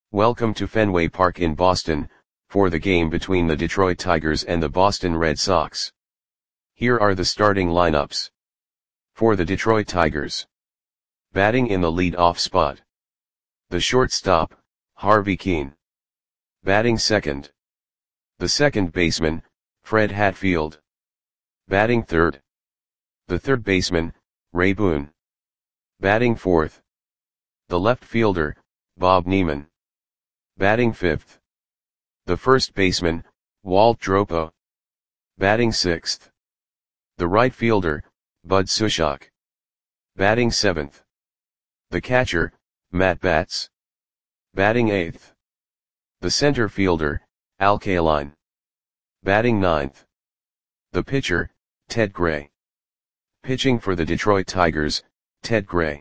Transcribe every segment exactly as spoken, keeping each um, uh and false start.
Welcome to Fenway Park in Boston, for the game between the Detroit Tigers and the Boston Red Sox. Here are the starting lineups. For the Detroit Tigers. Batting in the lead-off spot. The shortstop, Harvey Kuenn. Batting second. The second baseman, Fred Hatfield. Batting third. The third baseman, Ray Boone. Batting fourth. The left fielder, Bob Neiman. Batting fifth. The first baseman, Walt Dropo. Batting sixth. The right fielder, Bud Sushok. Batting seventh. The catcher, Matt Batts. Batting eighth. The center fielder, Al Kaline. Batting ninth. The pitcher, Ted Gray. Pitching for the Detroit Tigers, Ted Gray.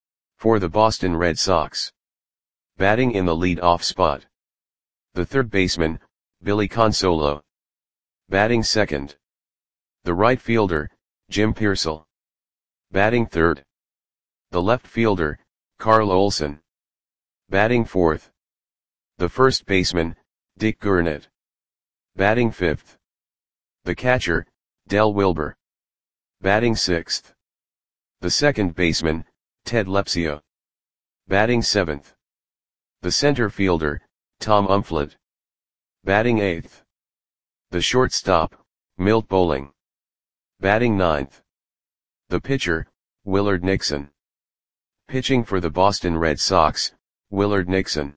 For the Boston Red Sox. Batting in the lead-off spot. The third baseman, Billy Consolo. Batting second. The right fielder, Jim Piersall. Batting third. The left fielder, Carl Olson. Batting fourth. The first baseman, Dick Gurnett. Batting fifth. The catcher, Del Wilber. Batting sixth. The second baseman, Ted Lepsio. Batting seventh. The center fielder, Tom Umflett. Batting eighth. The shortstop, Milt Bowling. Batting ninth. The pitcher, Willard Nixon. Pitching for the Boston Red Sox, Willard Nixon.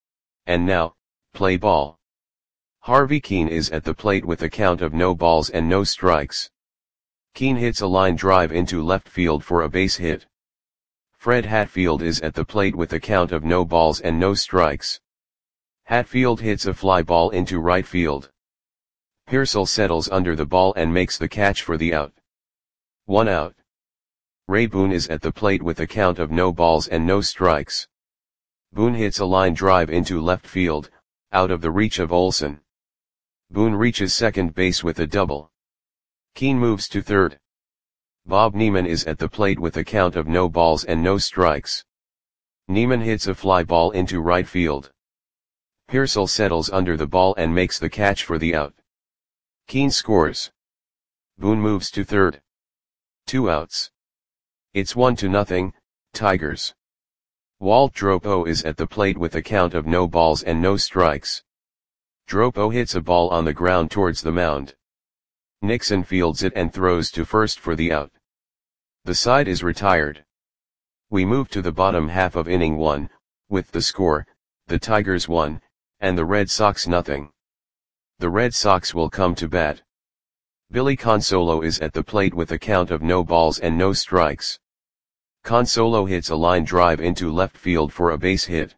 And now, play ball. Harvey Kuenn is at the plate with a count of no balls and no strikes. Kuenn hits a line drive into left field for a base hit. Fred Hatfield is at the plate with a count of no balls and no strikes. Hatfield hits a fly ball into right field. Piersall settles under the ball and makes the catch for the out. One out. Ray Boone is at the plate with a count of no balls and no strikes. Boone hits a line drive into left field, out of the reach of Olson. Boone reaches second base with a double. Kuenn moves to third. Bob Neiman is at the plate with a count of no balls and no strikes. Neiman hits a fly ball into right field. Piersall settles under the ball and makes the catch for the out. Kuenn scores. Boone moves to third. Two outs. It's one to nothing, Tigers. Walt Dropo is at the plate with a count of no balls and no strikes. Dropo hits a ball on the ground towards the mound. Nixon fields it and throws to first for the out. The side is retired. We move to the bottom half of inning one, with the score, the Tigers one, and the Red Sox nothing. The Red Sox will come to bat. Billy Consolo is at the plate with a count of no balls and no strikes. Consolo hits a line drive into left field for a base hit.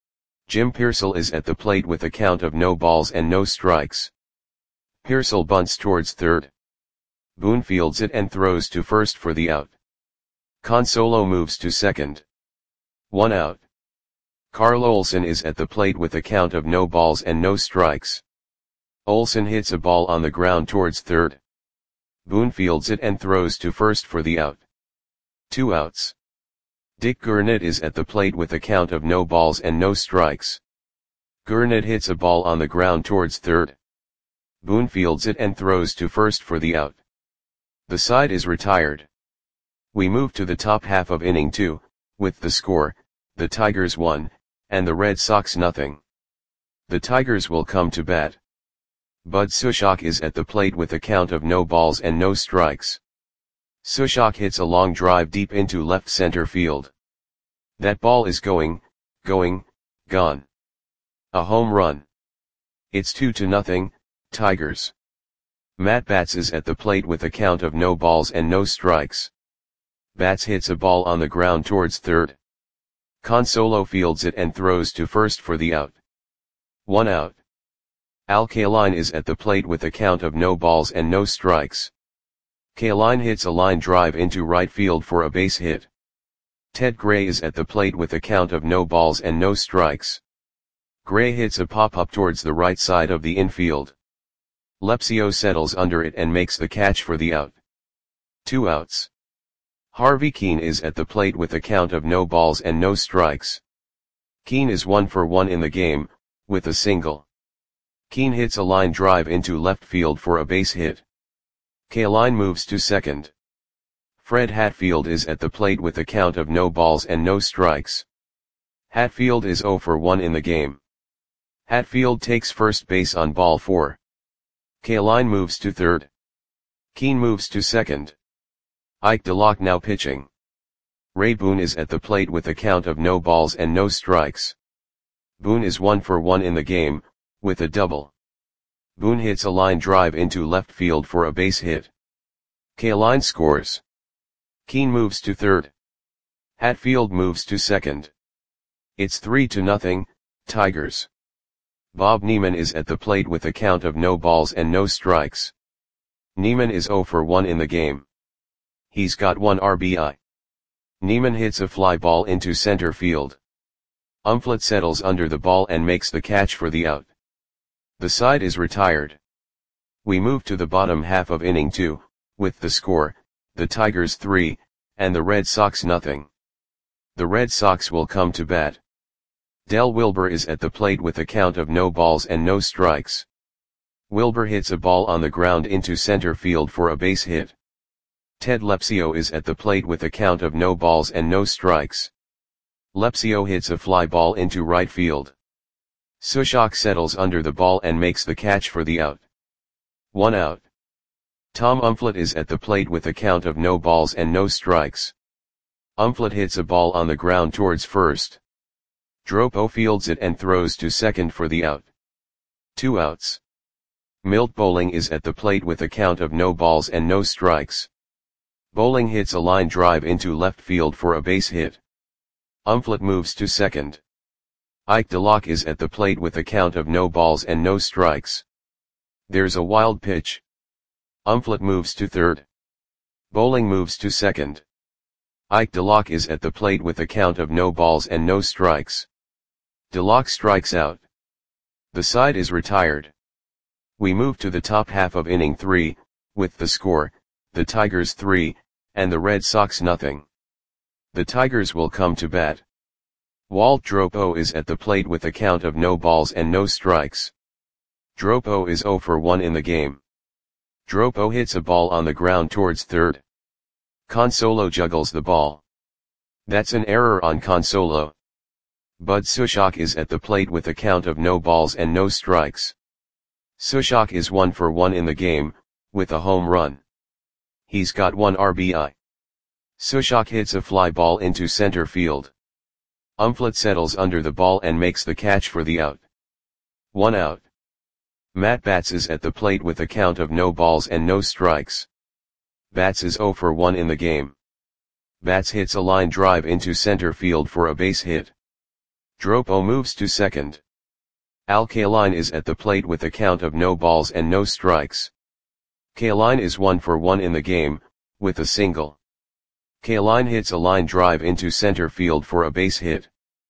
Jim Piersall is at the plate with a count of no balls and no strikes. Piersall bunts towards third. Boone fields it and throws to first for the out. Consolo moves to second. One out. Carl Olson is at the plate with a count of no balls and no strikes. Olson hits a ball on the ground towards third. Boone fields it and throws to first for the out. Two outs. Dick Gurnett is at the plate with a count of no balls and no strikes. Gurnett hits a ball on the ground towards third. Boone fields it and throws to first for the out. The side is retired. We move to the top half of inning two, with the score, the Tigers one, and the Red Sox nothing. The Tigers will come to bat. Bud Sushok is at the plate with a count of no balls and no strikes. Sushok hits a long drive deep into left center field. That ball is going, going, gone. A home run. It's two to nothing, Tigers. Matt Batts is at the plate with a count of no balls and no strikes. Batts hits a ball on the ground towards third. Consolo fields it and throws to first for the out. One out. Al Kaline is at the plate with a count of no balls and no strikes. Kaline hits a line drive into right field for a base hit. Ted Gray is at the plate with a count of no balls and no strikes. Gray hits a pop-up towards the right side of the infield. Lepsio settles under it and makes the catch for the out. Two outs. Harvey Kuenn is at the plate with a count of no balls and no strikes. Keane is one for one in the game, with a single. Keane hits a line drive into left field for a base hit. Kaline moves to second. Fred Hatfield is at the plate with a count of no balls and no strikes. Hatfield is zero for one in the game. Hatfield takes first base on ball four. Kaline moves to third. Keane moves to second. Ike DeLocke now pitching. Ray Boone is at the plate with a count of no balls and no strikes. Boone is one for one in the game, with a double. Boone hits a line drive into left field for a base hit. Kaline scores. Keane moves to third. Hatfield moves to second. It's three to nothing, Tigers. Bob Neiman is at the plate with a count of no balls and no strikes. Neiman is zero for one in the game. He's got one R B I. Neiman hits a fly ball into center field. Umflett settles under the ball and makes the catch for the out. The side is retired. We move to the bottom half of inning two, with the score, the Tigers three, and the Red Sox nothing. The Red Sox will come to bat. Del Wilbur is at the plate with a count of no balls and no strikes. Wilbur hits a ball on the ground into center field for a base hit. Ted Lepsio is at the plate with a count of no balls and no strikes. Lepsio hits a fly ball into right field. Sushok settles under the ball and makes the catch for the out. One out. Tom Umflett is at the plate with a count of no balls and no strikes. Umflett hits a ball on the ground towards first. Dropo fields it and throws to second for the out. Two outs. Milt Bowling is at the plate with a count of no balls and no strikes. Bowling hits a line drive into left field for a base hit. Umflett moves to second. Ike DeLocke is at the plate with a count of no balls and no strikes. There's a wild pitch. Umflett moves to third. Bowling moves to second. Ike DeLocke is at the plate with a count of no balls and no strikes. DeLocke strikes out. The side is retired. We move to the top half of inning three, with the score, the Tigers three, and the Red Sox nothing. The Tigers will come to bat. Walt Dropo is at the plate with a count of no balls and no strikes. Dropo is zero for one in the game. Dropo hits a ball on the ground towards third. Consolo juggles the ball. That's an error on Consolo. Bud Sushok is at the plate with a count of no balls and no strikes. Sushok is one for one in the game, with a home run. He's got one R B I. Sushok hits a fly ball into center field. Umflett settles under the ball and makes the catch for the out. One out. Matt Batts is at the plate with a count of no balls and no strikes. Batts is zero for one in the game. Batts hits a line drive into center field for a base hit. Dropo moves to second. Al Kaline is at the plate with a count of no balls and no strikes. Kaline is one for one in the game, with a single. Kaline hits a line drive into center field for a base hit.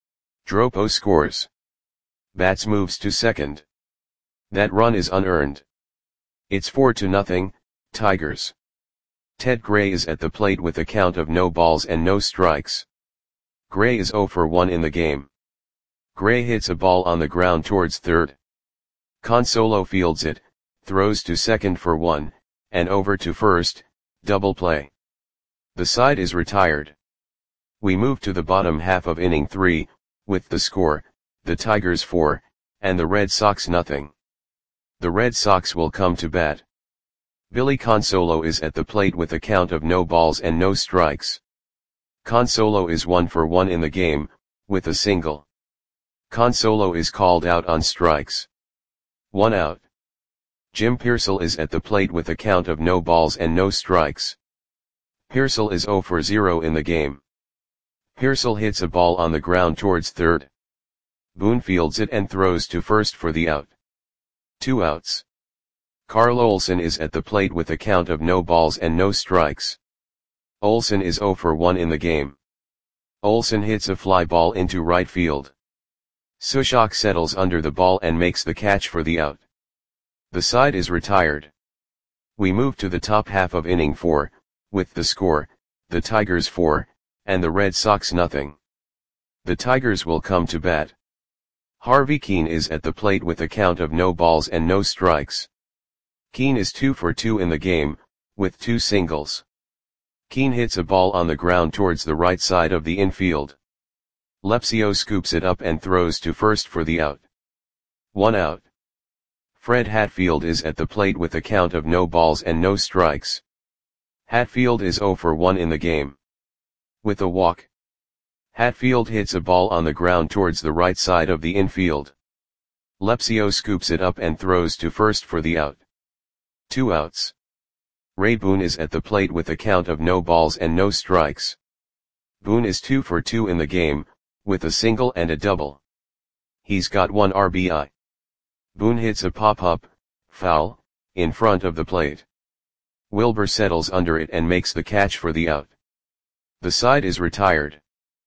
Dropo scores. Batts moves to second. That run is unearned. It's four to nothing, Tigers. Ted Gray is at the plate with a count of no balls and no strikes. Gray is zero for one in the game. Gray hits a ball on the ground towards third. Consolo fields it, throws to second for one, and over to first, double play. The side is retired. We move to the bottom half of inning three, with the score, the Tigers four, and the Red Sox nothing. The Red Sox will come to bat. Billy Consolo is at the plate with a count of no balls and no strikes. Consolo is one for one in the game, with a single. Consolo is called out on strikes. One out. Jim Pearsall is at the plate with a count of no balls and no strikes. Pearsall is zero for zero in the game. Pearsall hits a ball on the ground towards third. Boone fields it and throws to first for the out. Two outs. Carl Olson is at the plate with a count of no balls and no strikes. Olson is zero for one in the game. Olson hits a fly ball into right field. Sushok settles under the ball and makes the catch for the out. The side is retired. We move to the top half of inning four, with the score, the Tigers four, and the Red Sox nothing. The Tigers will come to bat. Harvey Keene is at the plate with a count of no balls and no strikes. Keene is two for two in the game, with two singles. Keene hits a ball on the ground towards the right side of the infield. Lepsio scoops it up and throws to first for the out. One out. Fred Hatfield is at the plate with a count of no balls and no strikes. Hatfield is zero for one in the game. With a walk. Hatfield hits a ball on the ground towards the right side of the infield. Lepsio scoops it up and throws to first for the out. Two outs. Ray Boone is at the plate with a count of no balls and no strikes. Boone is two for two in the game, with a single and a double. He's got one R B I. Boone hits a pop-up, foul, in front of the plate. Wilbur settles under it and makes the catch for the out. The side is retired.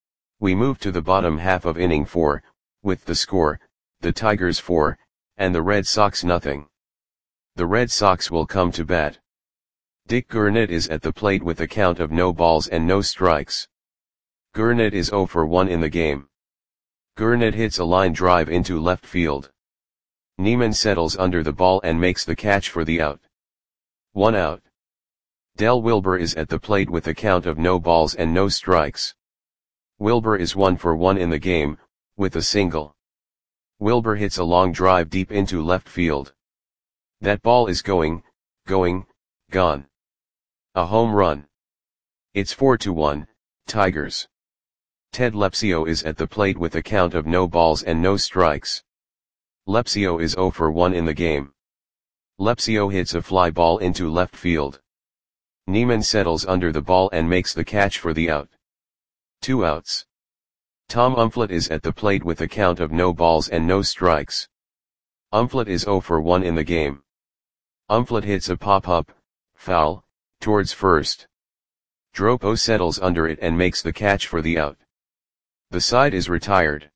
We move to the bottom half of inning four, with the score, the Tigers four, and the Red Sox nothing. The Red Sox will come to bat. Dick Gurnett is at the plate with a count of no balls and no strikes. Gurnett is zero for one in the game. Gurnett hits a line drive into left field. Neiman settles under the ball and makes the catch for the out. One out. Del Wilbur is at the plate with a count of no balls and no strikes. Wilbur is one for one in the game, with a single. Wilbur hits a long drive deep into left field. That ball is going, going, gone. A home run. It's four to one, Tigers. Ted Lepsio is at the plate with a count of no balls and no strikes. Lepsio is zero for one in the game. Lepsio hits a fly ball into left field. Neiman settles under the ball and makes the catch for the out. Two outs. Tom Umflett is at the plate with a count of no balls and no strikes. Umflett is zero for one in the game. Umflett hits a pop-up, foul, towards first. Dropo settles under it and makes the catch for the out. The side is retired.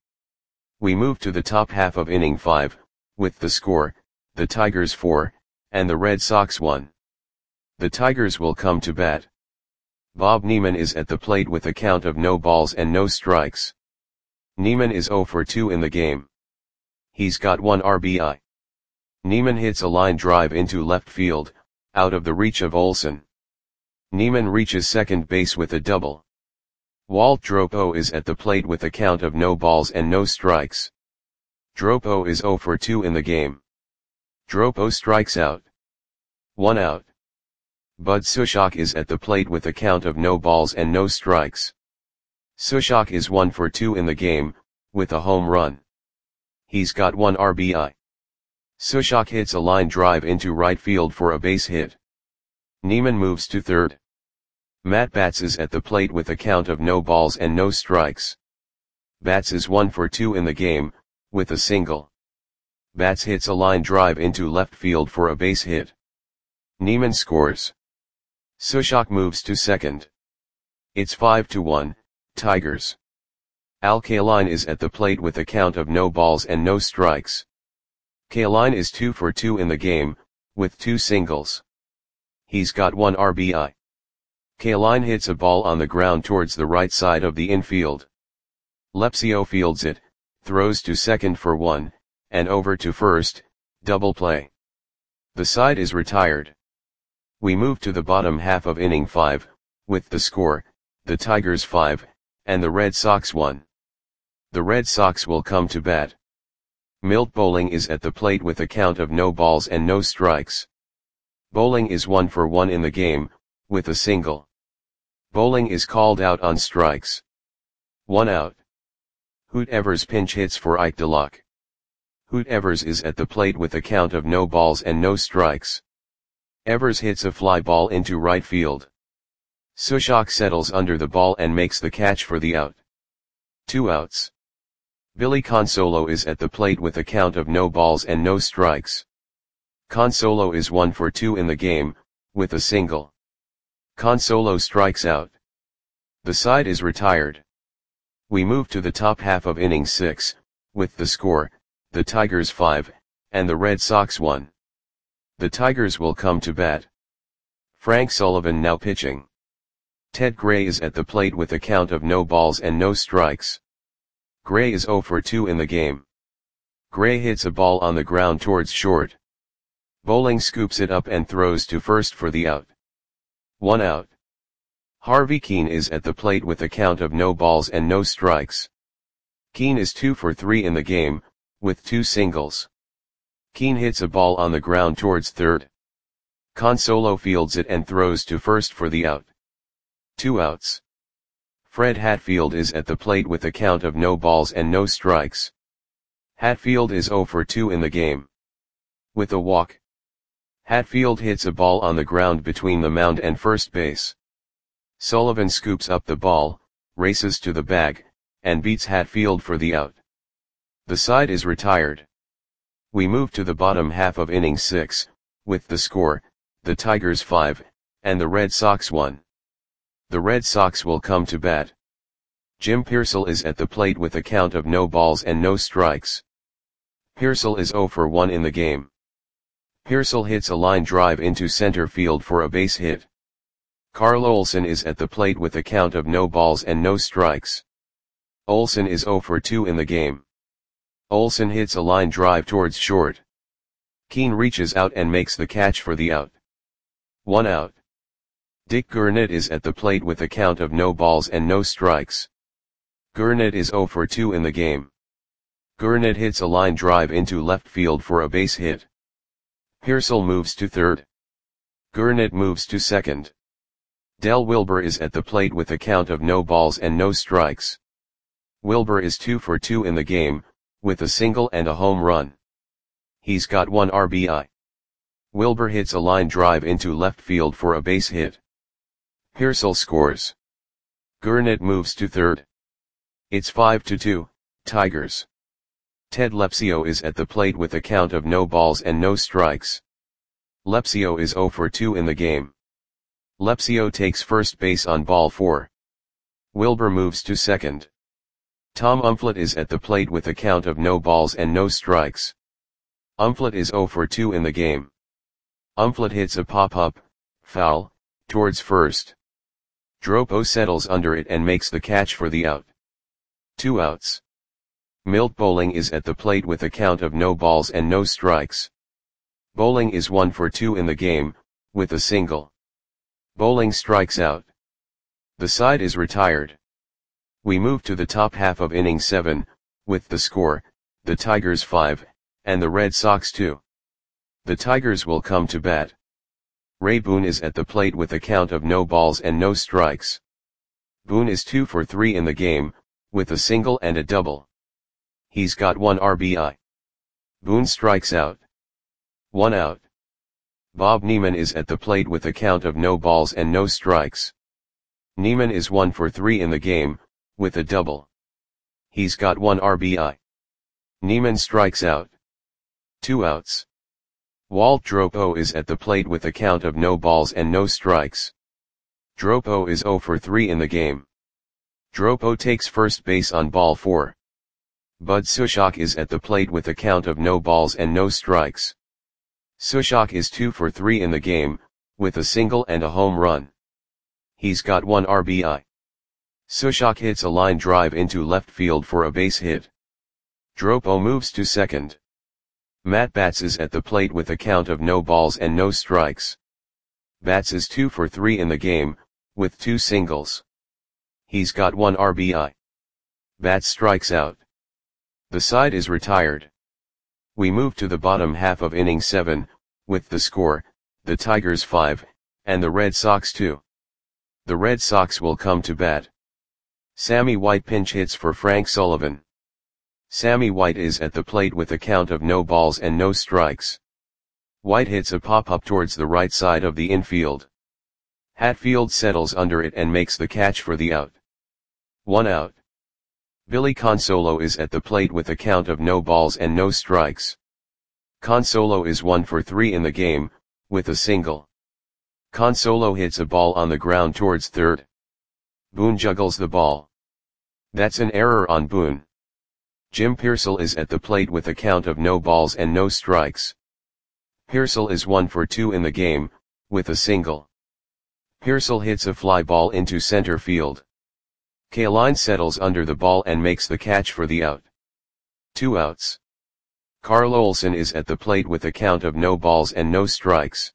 We move to the top half of inning five, with the score, the Tigers four, and the Red Sox one. The Tigers will come to bat. Bob Neiman is at the plate with a count of no balls and no strikes. Neiman is zero for two in the game. He's got one R B I. Neiman hits a line drive into left field, out of the reach of Olson. Neiman reaches second base with a double. Walt Dropo is at the plate with a count of no balls and no strikes. Dropo is zero for two in the game. Dropo strikes out. One out. Bud Sushok is at the plate with a count of no balls and no strikes. Sushok is one for two in the game, with a home run. He's got one R B I. Sushok hits a line drive into right field for a base hit. Neiman moves to third. Matt Batts is at the plate with a count of no balls and no strikes. Batts is one for two in the game, with a single. Batts hits a line drive into left field for a base hit. Neiman scores. Sushok moves to second. It's five to one, Tigers. Al Kaline is at the plate with a count of no balls and no strikes. Kaline is two for two in the game, with two singles. He's got one R B I. Kaline hits a ball on the ground towards the right side of the infield. Lepsio fields it, throws to second for one, and over to first, double play. The side is retired. We move to the bottom half of inning five, with the score, the Tigers five, and the Red Sox one. The Red Sox will come to bat. Milt Bowling is at the plate with a count of no balls and no strikes. Bowling is one for one in the game, with a single. Bowling is called out on strikes. One out. Hoot Evers pinch hits for Ike DeLock. Hoot Evers is at the plate with a count of no balls and no strikes. Evers hits a fly ball into right field. Sushok settles under the ball and makes the catch for the out. Two outs. Billy Consolo is at the plate with a count of no balls and no strikes. Consolo is one for two in the game, with a single. Consolo strikes out. The side is retired. We move to the top half of inning six, with the score, the Tigers five, and the Red Sox one. The Tigers will come to bat. Frank Sullivan now pitching. Ted Gray is at the plate with a count of no balls and no strikes. Gray is zero for two in the game. Gray hits a ball on the ground towards short. Bowling scoops it up and throws to first for the out. One out. Harvey Keene is at the plate with a count of no balls and no strikes. Keene is two for three in the game, with two singles. Keene hits a ball on the ground towards third. Consolo fields it and throws to first for the out. Two outs. Fred Hatfield is at the plate with a count of no balls and no strikes. Hatfield is zero for two in the game. With a walk. Hatfield hits a ball on the ground between the mound and first base. Sullivan scoops up the ball, races to the bag, and beats Hatfield for the out. The side is retired. We move to the bottom half of inning six, with the score, the Tigers five, and the Red Sox one. The Red Sox will come to bat. Jim Piersall is at the plate with a count of no balls and no strikes. Piersall is zero for one in the game. Piersall hits a line drive into center field for a base hit. Carl Olson is at the plate with a count of no balls and no strikes. Olson is zero for two in the game. Olson hits a line drive towards short. Keene reaches out and makes the catch for the out. One out. Dick Gurnett is at the plate with a count of no balls and no strikes. Gurnett is zero for two in the game. Gurnett hits a line drive into left field for a base hit. Piersall moves to third. Gurnett moves to second. Del Wilber is at the plate with a count of no balls and no strikes. Wilber is two for two in the game, with a single and a home run. He's got one R B I. Wilber hits a line drive into left field for a base hit. Piersall scores. Gurnett moves to third. It's five to two, Tigers. Ted Lepsio is at the plate with a count of no balls and no strikes. Lepsio is zero for two in the game. Lepsio takes first base on ball four. Wilber moves to second. Tom Umflett is at the plate with a count of no balls and no strikes. Umflett is zero for two in the game. Umflett hits a pop-up, foul, towards first. Dropo settles under it and makes the catch for the out. Two outs. Milt Bowling is at the plate with a count of no balls and no strikes. Bowling is one for two in the game, with a single. Bowling strikes out. The side is retired. We move to the top half of inning seven, with the score, the Tigers five, and the Red Sox two. The Tigers will come to bat. Ray Boone is at the plate with a count of no balls and no strikes. Boone is two for three in the game, with a single and a double. He's got one R B I. Boone strikes out. One out. Bob Neiman is at the plate with a count of no balls and no strikes. Neiman is one for three in the game, with a double. He's got one R B I. Neiman strikes out. Two outs. Walt Dropo is at the plate with a count of no balls and no strikes. Dropo is zero for three in the game. Dropo takes first base on ball four. Bud Sushok is at the plate with a count of no balls and no strikes. Sushok is two for three in the game, with a single and a home run. He's got one R B I. Sushok hits a line drive into left field for a base hit. Dropo moves to second. Matt Batts is at the plate with a count of no balls and no strikes. Batts is two for three in the game, with two singles. He's got one R B I. Batts strikes out. The side is retired. We move to the bottom half of inning seven, with the score, the Tigers five, and the Red Sox two. The Red Sox will come to bat. Sammy White pinch hits for Frank Sullivan. Sammy White is at the plate with a count of no balls and no strikes. White hits a pop-up towards the right side of the infield. Hatfield settles under it and makes the catch for the out. One out. Billy Consolo is at the plate with a count of no balls and no strikes. Consolo is one for three in the game, with a single. Consolo hits a ball on the ground towards third. Boone juggles the ball. That's an error on Boone. Jim Piersall is at the plate with a count of no balls and no strikes. Piersall is one for two in the game, with a single. Piersall hits a fly ball into center field. Kaline settles under the ball and makes the catch for the out. Two outs. Carl Olsen is at the plate with a count of no balls and no strikes.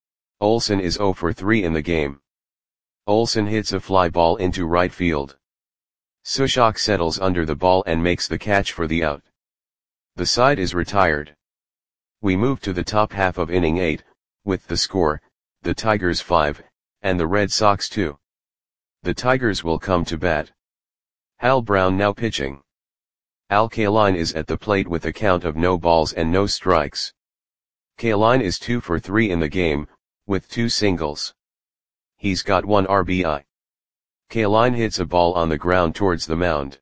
Olsen is zero for three in the game. Olsen hits a fly ball into right field. Sushok settles under the ball and makes the catch for the out. The side is retired. We move to the top half of inning eight, with the score, the Tigers five, and the Red Sox two. The Tigers will come to bat. Hal Brown now pitching. Al Kaline is at the plate with a count of no balls and no strikes. Kaline is two for three in the game, with two singles. He's got one R B I. Kaline hits a ball on the ground towards the mound.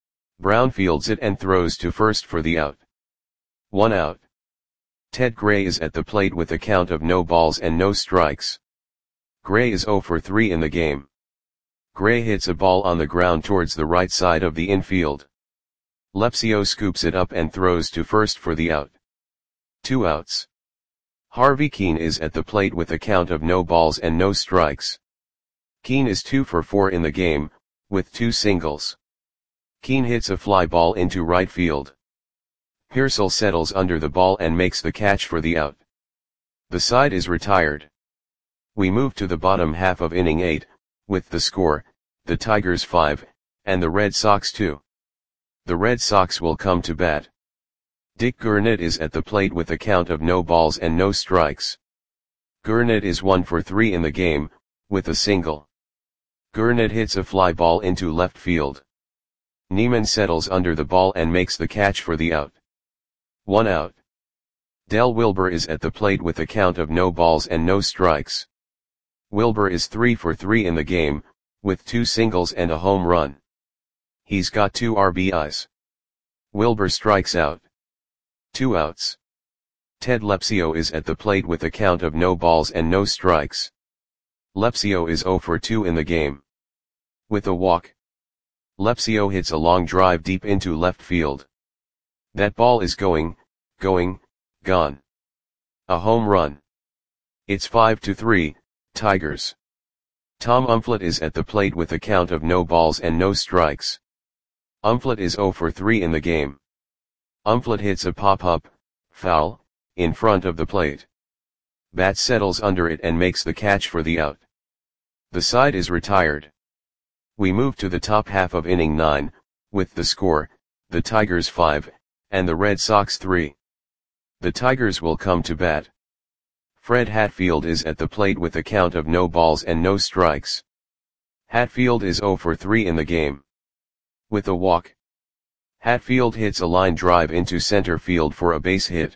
Brown fields it and throws to first for the out. One out. Ted Gray is at the plate with a count of no balls and no strikes. Gray is zero for three in the game. Gray hits a ball on the ground towards the right side of the infield. Lepsio scoops it up and throws to first for the out. Two outs. Harvey Keene is at the plate with a count of no balls and no strikes. Keene is two for four in the game, with two singles. Keene hits a fly ball into right field. Pearsall settles under the ball and makes the catch for the out. The side is retired. We move to the bottom half of inning eight, with the score, the Tigers five, and the Red Sox two. The Red Sox will come to bat. Dick Gurnett is at the plate with a count of no balls and no strikes. Gurnett is one for three in the game, with a single. Gurnett hits a fly ball into left field. Neiman settles under the ball and makes the catch for the out. One out. Del Wilber is at the plate with a count of no balls and no strikes. Wilber is three for three in the game, with two singles and a home run. He's got two R B Is. Wilber strikes out. Two outs. Ted Lepsio is at the plate with a count of no balls and no strikes. Lepsio is zero for two in the game. With a walk. Lepsio hits a long drive deep into left field. That ball is going, going, gone. A home run. It's five to three, Tigers. Tom Umflett is at the plate with a count of no balls and no strikes. Umflett is zero for three in the game. Umflett hits a pop-up, foul, in front of the plate. Bat settles under it and makes the catch for the out. The side is retired. We move to the top half of inning nine, with the score, the Tigers five, and the Red Sox three. The Tigers will come to bat. Fred Hatfield is at the plate with a count of no balls and no strikes. Hatfield is zero for three in the game. With a walk. Hatfield hits a line drive into center field for a base hit.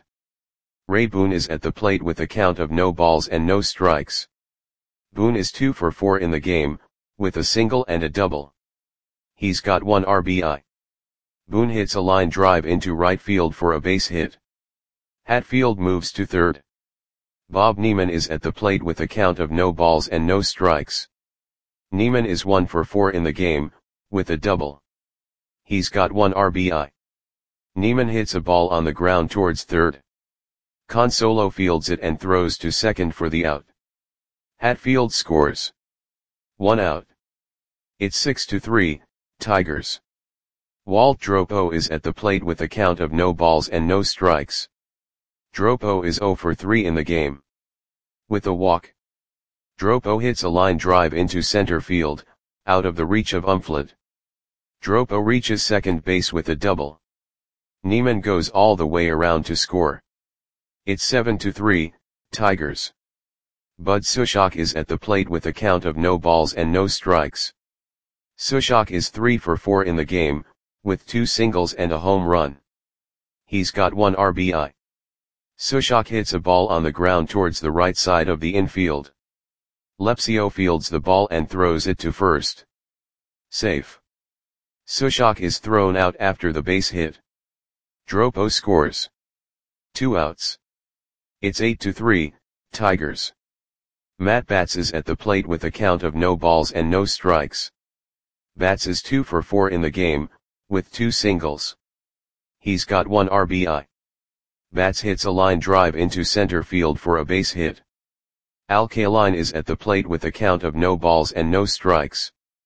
Ray Boone is at the plate with a count of no balls and no strikes. Boone is two for four in the game, with a single and a double. He's got one R B I. Boone hits a line drive into right field for a base hit. Hatfield moves to third. Bob Neiman is at the plate with a count of no balls and no strikes. Neiman is one for four in the game, with a double. He's got one R B I. Neiman hits a ball on the ground towards third. Consolo fields it and throws to second for the out. Hatfield scores. One out. It's six to three, Tigers. Walt Dropo is at the plate with a count of no balls and no strikes. Dropo is zero for three in the game. With a walk. Dropo hits a line drive into center field, out of the reach of Umflett. Dropo reaches second base with a double. Neiman goes all the way around to score. It's seven to three, Tigers. Bud Sushok is at the plate with a count of no balls and no strikes. Sushok is three for four in the game, with two singles and a home run. He's got one R B I. Sushok hits a ball on the ground towards the right side of the infield. Lepsio fields the ball and throws it to first. Safe. Sushok is thrown out after the base hit. Dropo scores. Two outs. It's eight to three, Tigers. Matt Batts is at the plate with a count of no balls and no strikes. Batts is two for four in the game, with two singles. He's got one R B I. Batts hits a line drive into center field for a base hit. Al Kaline is at the plate with a count of no balls and no strikes.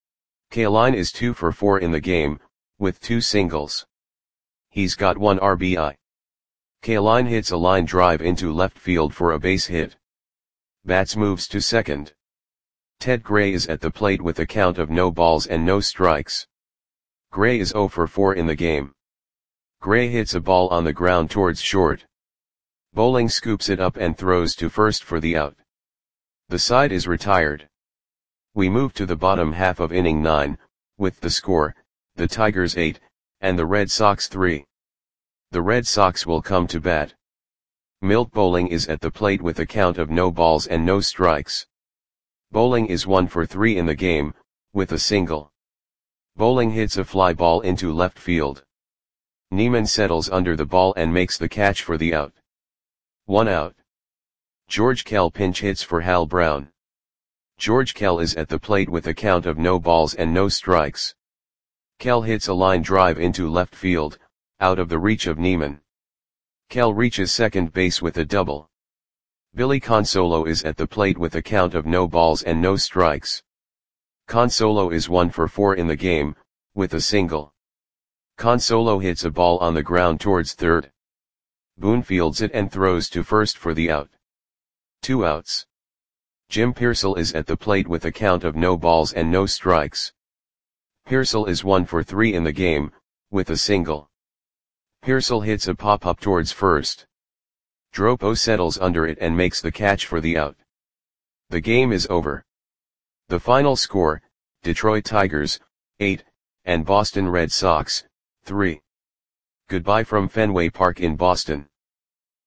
Kaline is two for four in the game, with two singles. He's got one R B I. Kaline hits a line drive into left field for a base hit. Bats moves to second. Ted Gray is at the plate with a count of no balls and no strikes. Gray is zero for four in the game. Gray hits a ball on the ground towards short. Bowling scoops it up and throws to first for the out. The side is retired. We move to the bottom half of inning nine, with the score, the Tigers eight, and the Red Sox three. The Red Sox will come to bat. Milt Bowling is at the plate with a count of no balls and no strikes. Bowling is one for three in the game, with a single. Bowling hits a fly ball into left field. Neiman settles under the ball and makes the catch for the out. One out. George Kell pinch hits for Hal Brown. George Kell is at the plate with a count of no balls and no strikes. Kell hits a line drive into left field, out of the reach of Neiman. Kell reaches second base with a double. Billy Consolo is at the plate with a count of no balls and no strikes. Consolo is one for four in the game, with a single. Consolo hits a ball on the ground towards third. Boone fields it and throws to first for the out. Two outs. Jim Piersall is at the plate with a count of no balls and no strikes. Piersall is one for three in the game, with a single. Piersall hits a pop-up towards first. Dropo settles under it and makes the catch for the out. The game is over. The final score, Detroit Tigers, eight, and Boston Red Sox, three. Goodbye from Fenway Park in Boston.